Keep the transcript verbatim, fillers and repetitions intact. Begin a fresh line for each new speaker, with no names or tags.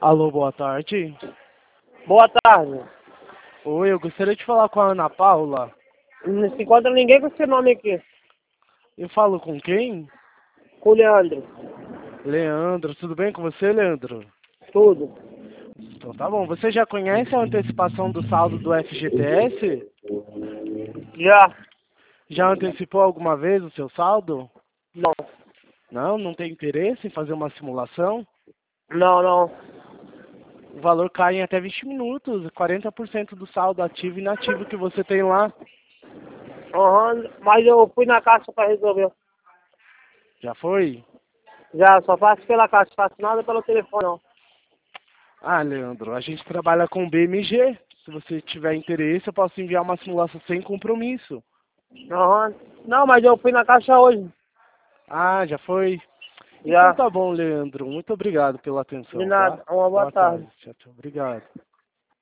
Alô, boa tarde.
Boa tarde.
Oi, eu gostaria de falar com a Ana Paula.
Não se encontra ninguém com esse nome aqui.
Eu falo com quem?
Com o Leandro.
Leandro, tudo bem com você, Leandro?
Tudo.
Então tá bom. Você já conhece a antecipação do saldo do F G T S?
Já?
Já antecipou alguma vez o seu saldo?
Não.
Não? Não tem interesse em fazer uma simulação?
Não, não.
O valor cai em até vinte minutos, quarenta por cento do saldo ativo e inativo que você tem lá.
Uhum. Mas eu fui na caixa para resolver.
Já foi?
Já, só faço pela caixa, faço nada pelo telefone, não.
Ah, Leandro, a gente trabalha com B M G. Se você tiver interesse, eu posso enviar uma simulação sem compromisso.
Uhum. Não, mas eu fui na caixa hoje.
Ah, já foi? Então
Já.
tá bom, Leandro. Muito obrigado pela
De
atenção, tá?
nada. Uma boa
Boa
tarde.
tarde. Tchau, tchau. Obrigado.